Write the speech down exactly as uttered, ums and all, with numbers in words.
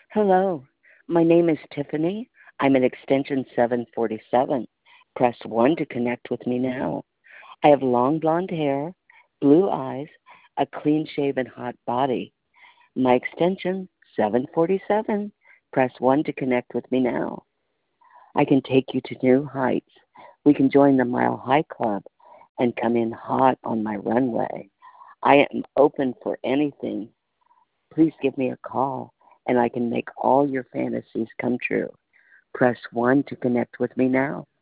Hello, my name is Tiffany. I'm at extension seven forty-seven. Press one to connect with me now. I have long blonde hair, blue eyes, a clean-shaven hot body. My extension seven forty-seven. Press one to connect with me now. I can take you to new heights. We can join the Mile High Club and come in hot on my runway. I am open for anything. Please give me a call and I can make all your fantasies come true. Press one to connect with me now.